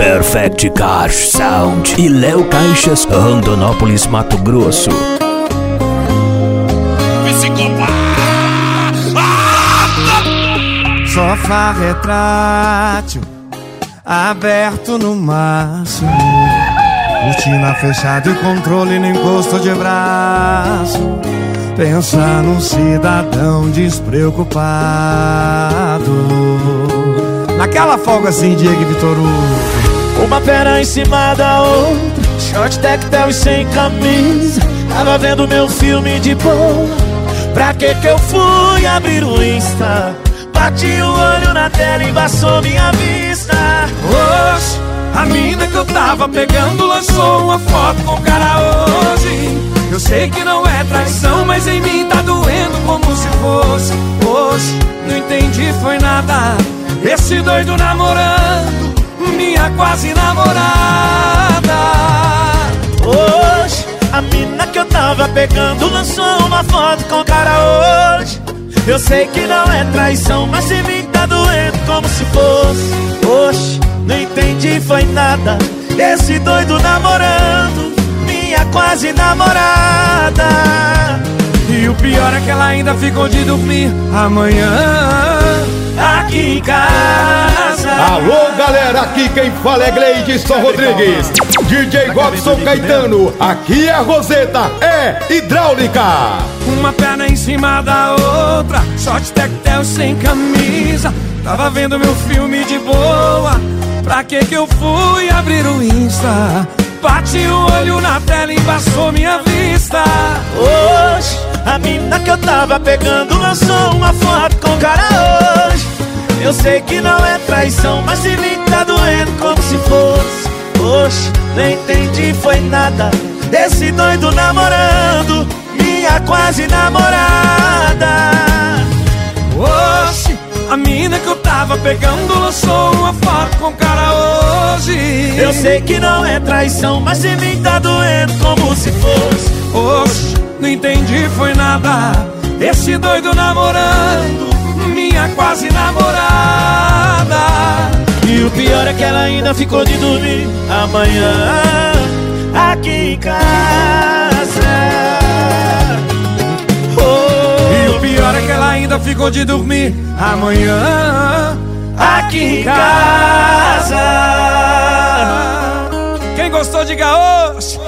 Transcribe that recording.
Perfect Car Sound e Léo Caixas, Rondonópolis, Mato Grosso. Sofá retrátil, aberto no máximo, cortina fechada e controle no encosto de braço. Pensa num cidadão despreocupado, naquela folga assim, Diego e Vitor Hugo. Uma perna em cima da outra, short tactel e sem camisa. Tava vendo meu filme de boa, pra que eu fui abrir o Insta? Bati o olho na tela e embaçou minha vista. Hoje, a mina que eu tava pegando lançou uma foto com o cara hoje. Eu sei que não é traição, mas em mim tá doendo como se fosse. Hoje, não entendi foi nada. Esse doido namorando minha quase namorada. Hoje, a mina que eu tava pegando lançou uma foto com o cara hoje. Eu sei que não é traição, mas em mim tá doendo como se fosse. Oxe, não entendi foi nada. Esse doido namorando minha quase namorada. E o pior é que ela ainda ficou de dormir amanhã aqui em casa. Alô galera, aqui quem fala é Gleidson Rodrigues, DJ Robson Caetano. Aqui é a Roseta, é hidráulica. Uma perna em cima da outra, short tactel sem camisa. Tava vendo meu filme de boa, pra que eu fui abrir o Insta? Bati o olho na tela e embaçou minha vista. Hoje, a mina que eu tava pegando lançou uma foto com o cara hoje. Eu sei que não é traição, mas em mim tá doendo como se fosse. Oxe, nem entendi foi nada. Esse doido namorando minha quase namorada. Oxe, a mina que eu tava pegando lançou uma foto com o cara hoje. Eu sei que não é traição, mas em mim tá doendo como se fosse. Oxe, não entendi foi nada. Esse doido namorando minha quase namorada. E o pior é que ela ainda ficou de dormir amanhã aqui em casa. E o pior é que ela ainda ficou de dormir amanhã aqui em casa. Quem gostou diga oxe.